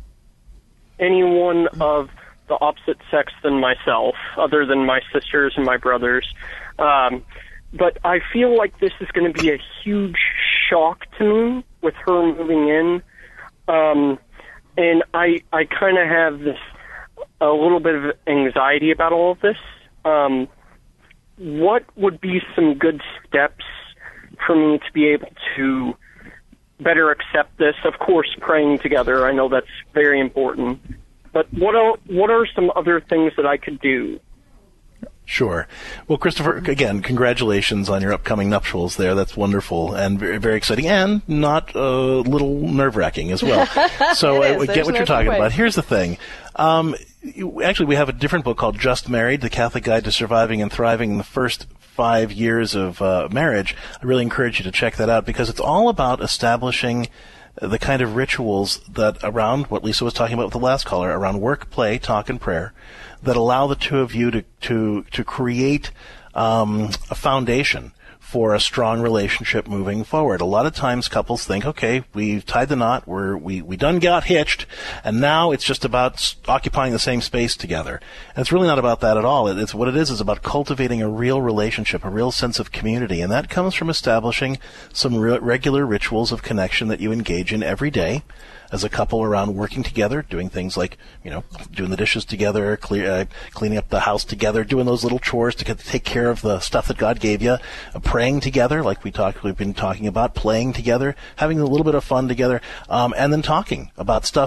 anyone of the opposite sex than myself, other than my sisters and my brothers. Um, but I feel like this is going to be a huge shock to me with her moving in. Um, and I, I kind of have this, a little bit of anxiety about all of this. Um, what would be some good steps for me to be able to better accept this? Of course, praying together. I know that's very important. But what are, what are some other things that I could do? Sure. Well, Christopher, again, congratulations on your upcoming nuptials there. That's wonderful and very, very exciting, and not a uh, little nerve-wracking as well. So I get what no you're talking way. about. Here's the thing. Um, you, actually, we have a different book called Just Married, The Catholic Guide to Surviving and Thriving in the First Five Years of uh, Marriage. I really encourage you to check that out, because it's all about establishing the kind of rituals that around what Lisa was talking about with the last caller, around work, play, talk, and prayer, that allow the two of you to to to create um, a foundation for a strong relationship moving forward. A lot of times couples think, okay, we've tied the knot, we're, we we done got hitched, and now it's just about occupying the same space together. And it's really not about that at all. It's what it is is about cultivating a real relationship, a real sense of community, and that comes from establishing some re- regular rituals of connection that you engage in every day as a couple around working together, doing things like, you know, doing the dishes together, clear, uh, cleaning up the house together, doing those little chores to, get, to take care of the stuff that God gave you, uh, praying together, like we talked, we've been talking about, playing together, having a little bit of fun together, um, and then talking about stuff that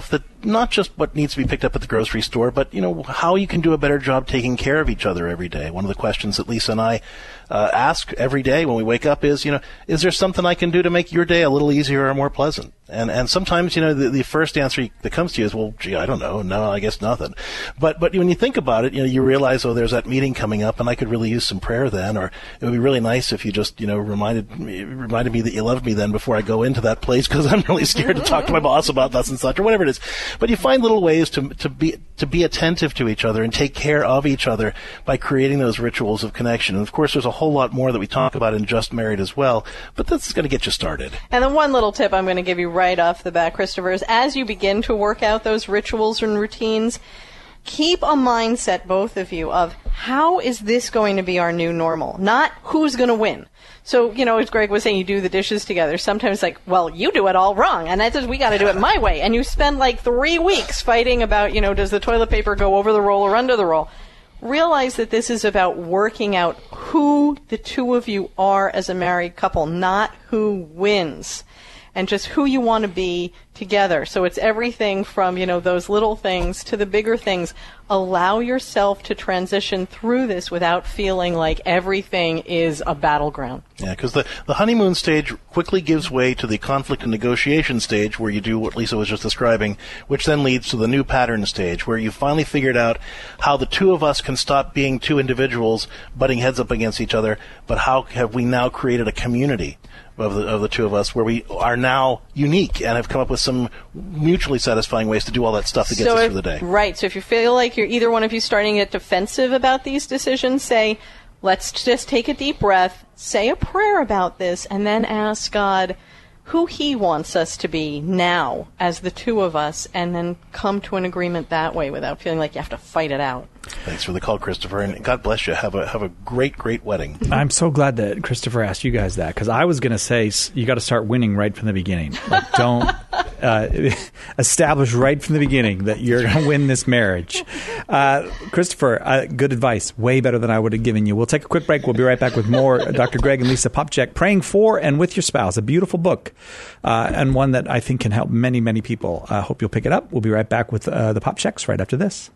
not just what needs to be picked up at the grocery store, but, you know, how you can do a better job taking care of each other every day. One of the questions that Lisa and I uh, ask every day when we wake up is, you know, is there something I can do to make your day a little easier or more pleasant? And and sometimes, you know, the, the first answer that comes to you is, well, gee, I don't know. No, I guess nothing. But but when you think about it, you know, you realize, oh, there's that meeting coming up, and I could really use some prayer then, or it would be really nice if you just, you know, reminded me, reminded me that you loved me then before I go into that place, because I'm really scared to talk to my boss about this and such, or whatever it is. But you find little ways to to be to be attentive to each other and take care of each other by creating those rituals of connection. And of course, there's a whole lot more that we talk about in Just Married as well, but this is going to get you started. And the one little tip I'm going to give you right off the bat, Christopher, is as you begin to work out those rituals and routines, keep a mindset, both of you, of how is this going to be our new normal, not who's going to win. So, you know, as Greg was saying, you do the dishes together. Sometimes like, well, you do it all wrong, and I says, we got to do it my way. And you spend like three weeks fighting about, you know, does the toilet paper go over the roll or under the roll? Realize that this is about working out who the two of you are as a married couple, not who wins, and just who you want to be together. So it's everything from, you know, those little things to the bigger things. Allow yourself to transition through this without feeling like everything is a battleground. Yeah, because the, the honeymoon stage quickly gives way to the conflict and negotiation stage, where you do what Lisa was just describing, which then leads to the new pattern stage, where you finally figured out how the two of us can stop being two individuals butting heads up against each other, but how have we now created a community of the of the two of us where we are now unique and have come up with some mutually satisfying ways to do all that stuff that gets so us if, through the day. Right. So if you feel like you're either one of you starting to get defensive about these decisions, say, let's just take a deep breath, say a prayer about this, and then ask God who he wants us to be now as the two of us, and then come to an agreement that way without feeling like you have to fight it out. Thanks for the call, Christopher, and God bless you. Have a have a great, great wedding. I'm so glad that Christopher asked you guys that, because I was going to say you got to start winning right from the beginning. Like, don't uh, establish right from the beginning that you're going to win this marriage. Uh, Christopher, uh, good advice. Way better than I would have given you. We'll take a quick break. We'll be right back with more Doctor Greg and Lisa Popcak, Praying For and With Your Spouse, a beautiful book, uh, and one that I think can help many, many people. I uh, hope you'll pick it up. We'll be right back with uh, the Popcaks right after this.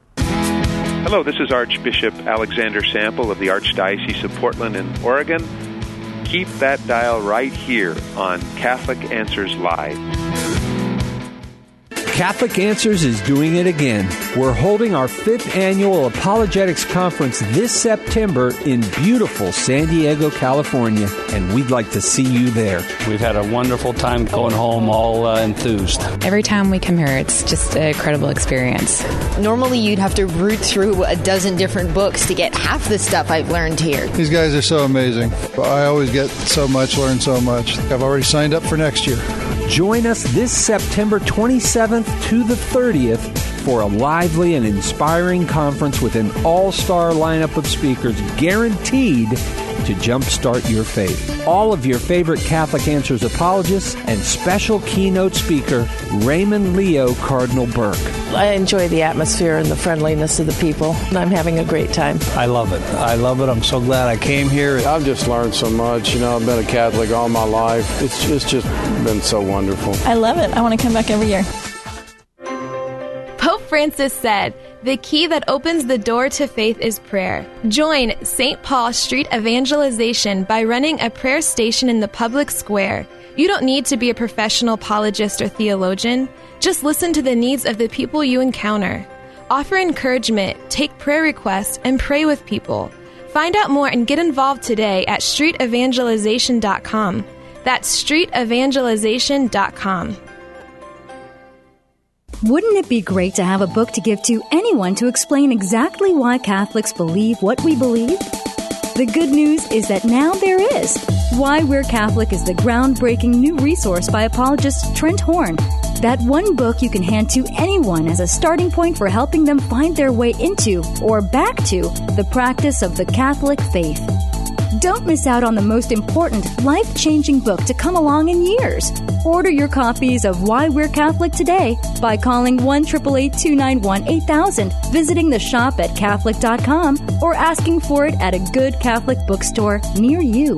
Hello, this is Archbishop Alexander Sample of the Archdiocese of Portland in Oregon. Keep that dial right here on Catholic Answers Live. Catholic Answers is doing it again. We're holding our fifth annual Apologetics Conference this September in beautiful San Diego, California, and we'd like to see you there. We've had a wonderful time going home, all uh, enthused. Every time we come here, it's just an incredible experience. Normally, you'd have to root through a dozen different books to get half the stuff I've learned here. These guys are so amazing. I always get so much, learn so much. I've already signed up for next year. Join us this September twenty-seventh to the thirtieth for a lively and inspiring conference with an all-star lineup of speakers guaranteed to jumpstart your faith. All of your favorite Catholic Answers apologists and special keynote speaker Raymond Leo Cardinal Burke. I enjoy the atmosphere and the friendliness of the people, and I'm having a great time. I love it. I love it. I'm so glad I came here. I've just learned so much. You know, I've been a Catholic all my life. It's just, it's just been so wonderful. I love it. I want to come back every year. Pope Francis said, "The key that opens the door to faith is prayer." Join Saint Paul Street Evangelization by running a prayer station in the public square. You don't need to be a professional apologist or theologian. Just listen to the needs of the people you encounter. Offer encouragement, take prayer requests, and pray with people. Find out more and get involved today at street evangelization dot com. That's street evangelization dot com. Wouldn't it be great to have a book to give to anyone to explain exactly why Catholics believe what we believe? The good news is that now there is. Why We're Catholic is the groundbreaking new resource by apologist Trent Horn. That one book you can hand to anyone as a starting point for helping them find their way into or back to the practice of the Catholic faith. Don't miss out on the most important, life-changing book to come along in years. Order your copies of Why We're Catholic today by calling one eight eight eight, two nine one, eight thousand, visiting the shop at Catholic dot com, or asking for it at a good Catholic bookstore near you.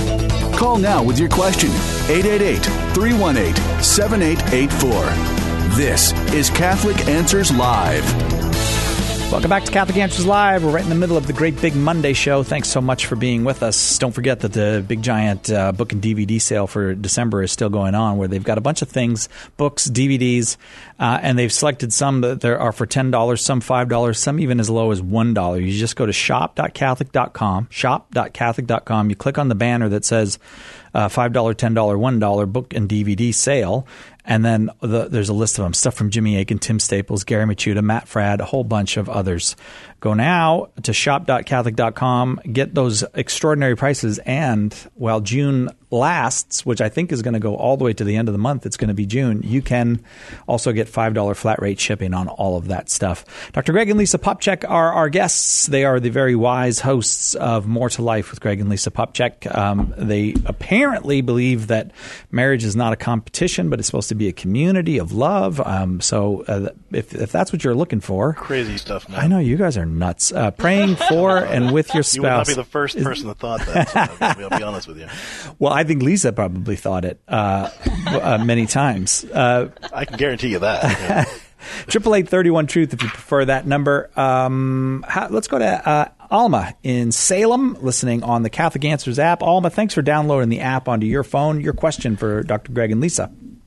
Call now with your question. eight eight eight, three one eight, seven eight eight four. This is Catholic Answers Live. Welcome back to Catholic Answers Live. We're right in the middle of the Great Big Monday show. Thanks so much for being with us. Don't forget that the big giant uh, book and D V D sale for December is still going on, where they've got a bunch of things, books, D V Ds, uh, and they've selected some that there are for ten dollars, some five dollars, some even as low as one dollar. You just go to shop dot catholic dot com, shop dot catholic dot com. You click on the banner that says uh, five dollars, ten dollars, one dollar book and D V D sale. And then the, there's a list of them, stuff from Jimmy Akin, Tim Staples, Gary Machuda, Matt Fradd, a whole bunch of others. Go now to shop dot catholic dot com, get those extraordinary prices, and while June lasts, which I think is going to go all the way to the end of the month, it's going to be June, you can also get five dollars flat rate shipping on all of that stuff. Doctor Greg and Lisa Popcak are our guests. They are the very wise hosts of More to Life with Greg and Lisa Popcak. Um, they apparently believe that marriage is not a competition, but it's supposed to be a community of love. Um, so uh, if, if that's what you're looking for. Crazy stuff, man. I know you guys are nuts. Uh, praying for and with your spouse. You would not be the first person that thought that. So I'll, be, I'll be honest with you. Well, I think Lisa probably thought it uh, uh, many times. Uh, I can guarantee you that. Triple eight thirty one truth if you prefer that number. Um, how, let's go to uh, Alma in Salem, listening on the Catholic Answers app. Alma, thanks for downloading the app onto your phone. Your question for Doctor Greg and Lisa.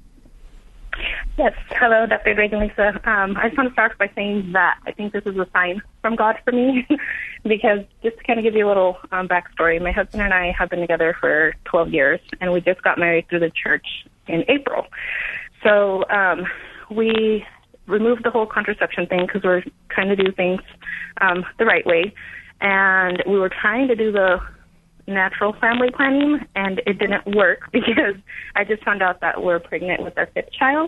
Yes. Hello, Doctor Greg and Lisa. Um, I just want to start by saying that I think this is a sign from God for me because just to kind of give you a little um, backstory, my husband and I have been together for twelve years, and we just got married through the church in April. So um, we removed the whole contraception thing because we're trying to do things um, the right way, and we were trying to do the natural family planning, and it didn't work because I just found out that we're pregnant with our fifth child.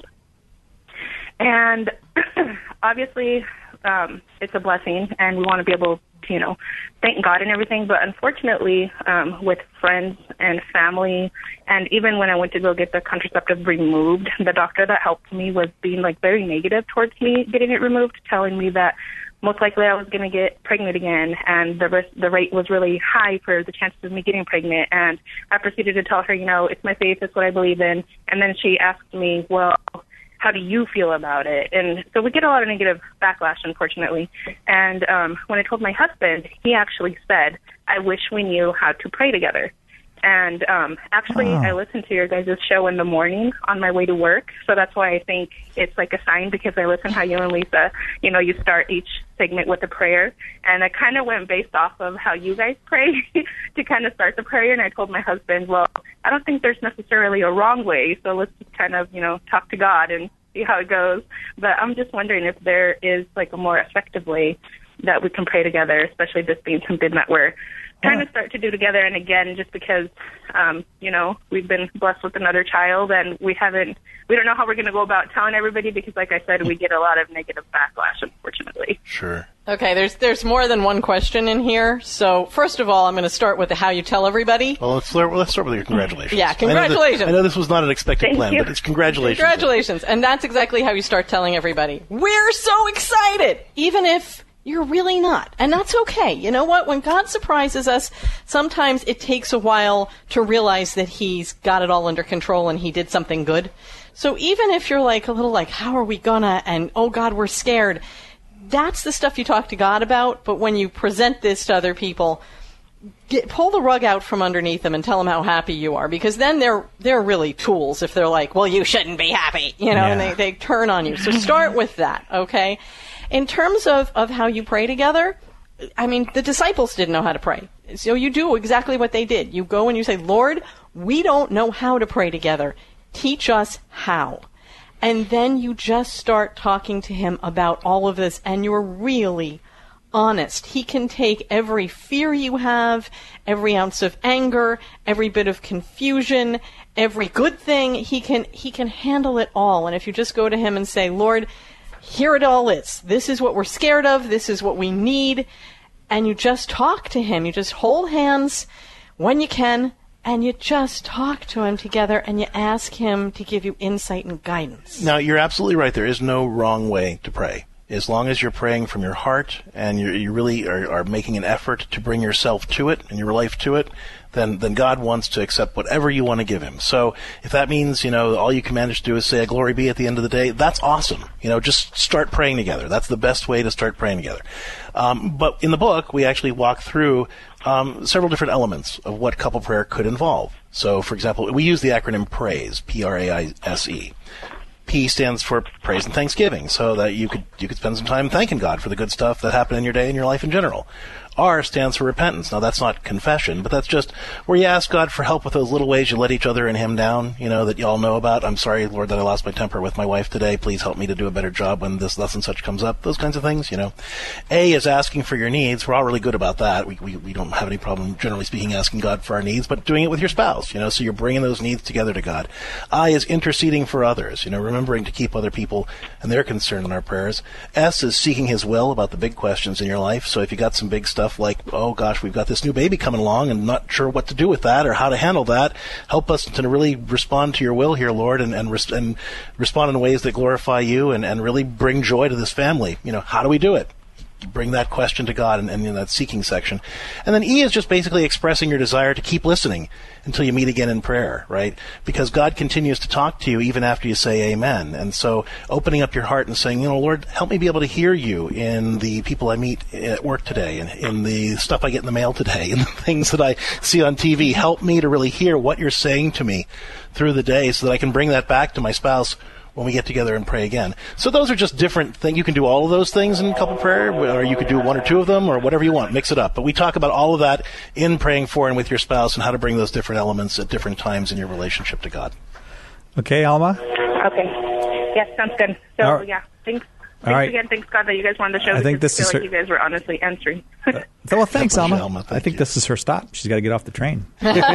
And obviously, um, it's a blessing, and we want to be able to, you know, thank God and everything. But unfortunately, um, with friends and family, and even when I went to go get the contraceptive removed, the doctor that helped me was being, like, very negative towards me getting it removed, telling me that most likely I was going to get pregnant again, and the risk, the rate was really high for the chances of me getting pregnant. And I proceeded to tell her, you know, it's my faith, it's what I believe in. And then she asked me, well, how do you feel about it? And so we get a lot of negative backlash, unfortunately. And um, when I told my husband, he actually said, I wish we knew how to pray together. And um, actually, oh. I listen to your guys' show in the morning on my way to work. So that's why I think it's like a sign, because I listen how you and Lisa, you know, you start each segment with a prayer. And I kind of went based off of how you guys pray to kind of start the prayer. And I told my husband, well, I don't think there's necessarily a wrong way. So let's just kind of, you know, talk to God and see how it goes. But I'm just wondering if there is like a more effective way that we can pray together, especially this being something that we're trying to start to do together. And again, just because, um, you know, we've been blessed with another child, and we haven't, we don't know how we're going to go about telling everybody, because like I said, we get a lot of negative backlash, unfortunately. Sure. Okay, there's there's more than one question in here. So first of all, I'm going to start with the how you tell everybody. Well, let's start, let's start with your congratulations. Yeah, congratulations. I know, that, I know this was not an expected Thank plan, you. but it's congratulations. Congratulations. And that's exactly how you start telling everybody. We're so excited, even if you're really not. And that's okay. You know what? When God surprises us, sometimes it takes a while to realize that he's got it all under control and he did something good. So even if you're like a little like, how are we gonna, and oh God, we're scared, that's the stuff you talk to God about. But when you present this to other people, get, pull the rug out from underneath them and tell them how happy you are, because then they're they're really tools if they're like, well, you shouldn't be happy, you know, yeah. and they, they turn on you. So start with that, okay? In terms of, of how you pray together, I mean, the disciples didn't know how to pray. So you do exactly what they did. You go and you say, Lord, we don't know how to pray together. Teach us how. And then you just start talking to him about all of this, and you're really honest. He can take every fear you have, every ounce of anger, every bit of confusion, every good thing. He can he can handle it all. And if you just go to him and say, Lord, here it all is. This is what we're scared of. This is what we need. And you just talk to him. You just hold hands when you can, and you just talk to him together, and you ask him to give you insight and guidance. Now, you're absolutely right. There is no wrong way to pray. as long as you're praying from your heart and you're, you really are, are making an effort to bring yourself to it and your life to it, then then God wants to accept whatever you want to give him. So if that means, you know, all you can manage to do is say a glory be at the end of the day, that's awesome. You know, just start praying together. That's the best way to start praying together. Um, but in the book, we actually walk through um, several different elements of what couple prayer could involve. So, for example, we use the acronym PRAISE, P R A I S E. P stands for praise and thanksgiving, so that you could you could spend some time thanking God for the good stuff that happened in your day and your life in general. R stands for repentance. Now, that's not confession, but that's just where you ask God for help with those little ways you let each other and him down, you know, that you all know about. I'm sorry, Lord, that I lost my temper with my wife today. Please help me to do a better job when this thus and such comes up. Those kinds of things, you know. A is asking for your needs. We're all really good about that. We, we, we don't have any problem, generally speaking, asking God for our needs, but doing it with your spouse, you know, so you're bringing those needs together to God. I is interceding for others, you know, remembering to keep other people and their concern in our prayers. S is seeking his will about the big questions in your life. So if you got some big stuff like, oh gosh, we've got this new baby coming along and not sure what to do with that or how to handle that, help us to really respond to your will here, Lord, and and, res- and respond in ways that glorify you and, and really bring joy to this family. You know, how do we do it? Bring that question to God and, and in that seeking section. And then E is just basically expressing your desire to keep listening until you meet again in prayer, right? Because God continues to talk to you even after you say amen. And so opening up your heart and saying, you know, Lord, help me be able to hear you in the people I meet at work today and in the stuff I get in the mail today and the things that I see on T V. Help me to really hear what you're saying to me through the day so that I can bring that back to my spouse when we get together and pray again. So those are just different things. You can do all of those things in couple prayer, or you could do one or two of them, or whatever you want. Mix it up. But we talk about all of that in praying for and with your spouse and how to bring those different elements at different times in your relationship to God. Okay, Alma? Okay. Yes, sounds good. So, All right. yeah, thanks. All Thanks right. again. Thanks, God, that you guys were on the show. I think because this I feel is like her- you guys were honestly answering. Uh, well, thanks, Pleasure, Alma. Alma. Thank I think you. this is her stop. She's got to get off the train.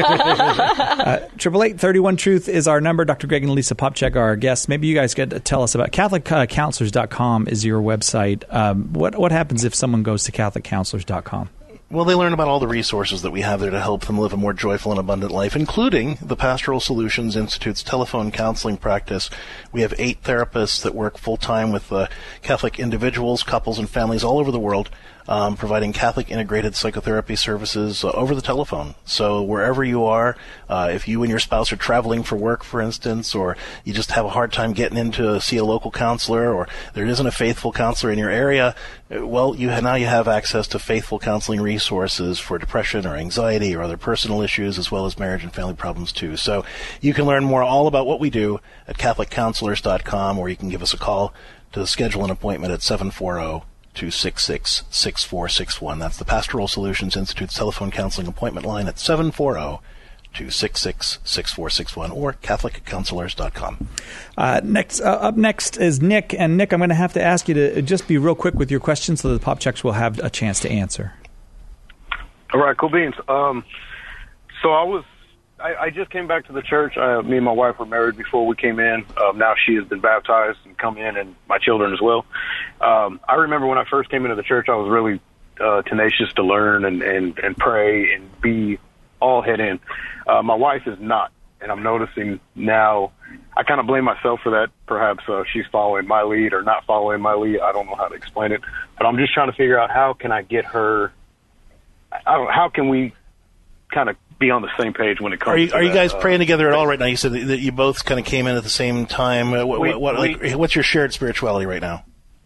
Triple eight thirty one truth is our number. Doctor Greg and Lisa Popchak are our guests. Maybe you guys could tell us about Catholic Counselors dot com is your website. Um, what what happens if someone goes to Catholic Counselors dot com? Well, they learn about all the resources that we have there to help them live a more joyful and abundant life, including the Pastoral Solutions Institute's telephone counseling practice. We have eight therapists that work full-time with uh, Catholic individuals, couples, and families all over the world, um, providing Catholic integrated psychotherapy services uh, over the telephone. So wherever you are, uh, if you and your spouse are traveling for work, for instance, or you just have a hard time getting in to see a local counselor, or there isn't a faithful counselor in your area, well, you have, now you have access to faithful counseling resources for depression or anxiety or other personal issues, as well as marriage and family problems too. So you can learn more all about what we do at Catholic Counselors dot com, or you can give us a call to schedule an appointment at seven four zero, two six six, six four six one. That's the Pastoral Solutions Institute's telephone counseling appointment line at seven four zero, two six six, six four six one, or Catholic Counselors dot com. Uh, next, uh, up next is Nick. And Nick, I'm going to have to ask you to just be real quick with your questions so that the Popchaks will have a chance to answer. All right, cool beans. Um, so I was, I, I just came back to the church. Uh, me and my wife were married before we came in. Um, now she has been baptized and come in, and my children as well. Um, I remember when I first came into the church, I was really uh, tenacious to learn and, and, and pray and be all head in. Uh, my wife is not, and I'm noticing now, I kind of blame myself for that. Perhaps uh, she's following my lead or not following my lead. I don't know how to explain it, but I'm just trying to figure out how can I get her, I don't, how can we kind of be on the same page when it comes Are you, to are you that, guys uh, praying together at all right now? You said that, that you both kind of came in at the same time. Uh, what, We- what, we- like, what's your shared spirituality right now?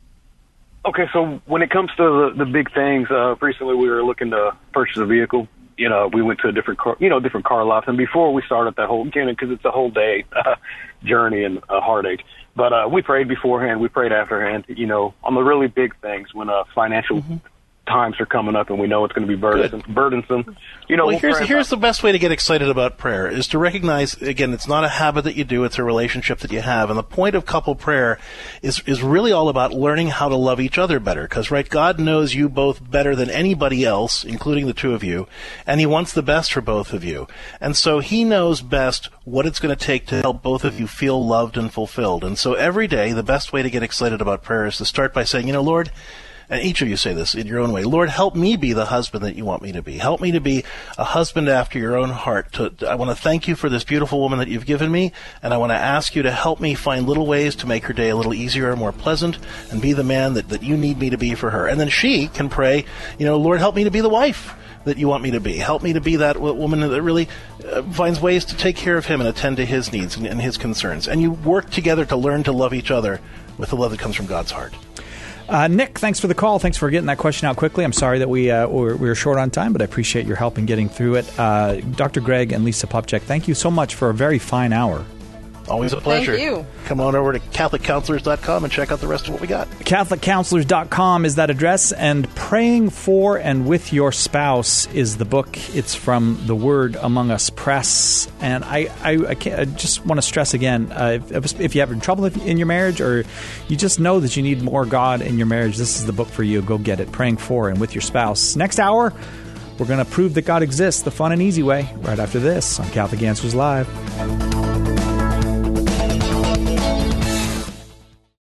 Okay, so when it comes to the, the big things, uh, recently we were looking to purchase a vehicle. You know, we went to a different car, you know, different car lots. And before we started that whole, again, because it's a whole day uh, journey and a heartache. But uh, we prayed beforehand, we prayed afterhand, you know, on the really big things when uh, financial mm-hmm. times are coming up and we know it's going to be burdensome. burdensome. You know, well, we'll here's, pray here's about- the best way to get excited about prayer is to recognize, again, it's not a habit that you do, it's a relationship that you have. And the point of couple prayer is, is really all about learning how to love each other better. Because, right, God knows you both better than anybody else, including the two of you, and He wants the best for both of you. And so He knows best what it's going to take to help both of you feel loved and fulfilled. And so every day, the best way to get excited about prayer is to start by saying, you know, Lord, and each of you say this in your own way, Lord, help me be the husband that you want me to be. Help me to be a husband after your own heart. To, I want to thank you for this beautiful woman that you've given me, and I want to ask you to help me find little ways to make her day a little easier and more pleasant, and be the man that, that you need me to be for her. And then she can pray, you know, Lord, help me to be the wife that you want me to be. Help me to be that w- woman that really uh, finds ways to take care of him and attend to his needs and, and his concerns. And you work together to learn to love each other with the love that comes from God's heart. Uh, Nick, thanks for the call. Thanks for getting that question out quickly. I'm sorry that we uh, we were short on time, but I appreciate your help in getting through it. Uh, Doctor Greg and Lisa Popcak, thank you so much for a very fine hour. Always a pleasure. Thank you. Come on over to Catholic Counselors dot com and check out the rest of what we got. Catholic Counselors dot com is that address, and Praying For and With Your Spouse is the book. It's from the Word Among Us Press. And I, I, I, can't, I just want to stress again, uh, if, if you're having trouble in your marriage, or you just know that you need more God in your marriage, this is the book for you. Go get it. Praying For and With Your Spouse. Next hour, we're going to prove that God exists the fun and easy way right after this on Catholic Answers Live.